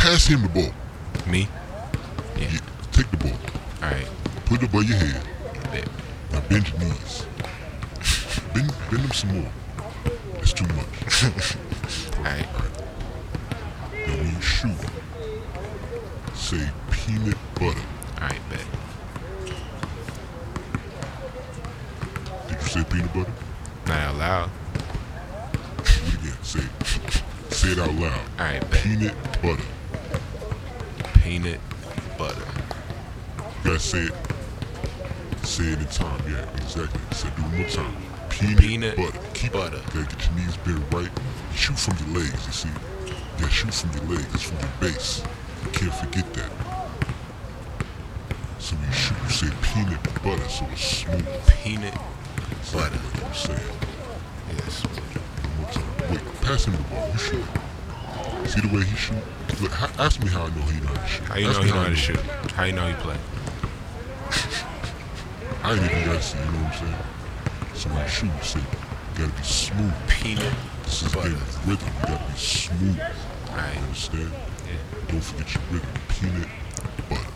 pass him the ball. Me? Yeah. Take the ball. Alright. Put it above your head. Bet. Now bend your knees. Bend them some more. That's too much. Alright. Now when you shoot, say peanut butter. Alright, bet. Did you say peanut butter? Not out loud. Do it again. Say it out loud. Alright, bet. Peanut butter. Peanut butter. You gotta say it. Say it in time. Yeah, exactly. Say it one more time. Peanut butter. Keep butter. You gotta get your knees bent right. You shoot from your legs, you see. You gotta shoot from your legs. It's from your base. You can't forget that. So when you shoot, you say peanut butter, so it's smooth. Peanut butter. Exactly what I'm saying. Yes. One more time. Wait, pass him the ball. You shoot. See the way he shoot? Look, ask me how I know he know how to shoot. How you know he know how to shoot? How you know he play? I ain't even gotta see, you know what I'm saying? So when you shoot, you say, you gotta be smooth. Peanut This is butter. game of rhythm. You gotta be smooth. Alright. You understand? Yeah. Don't forget your rhythm. Peanut butter.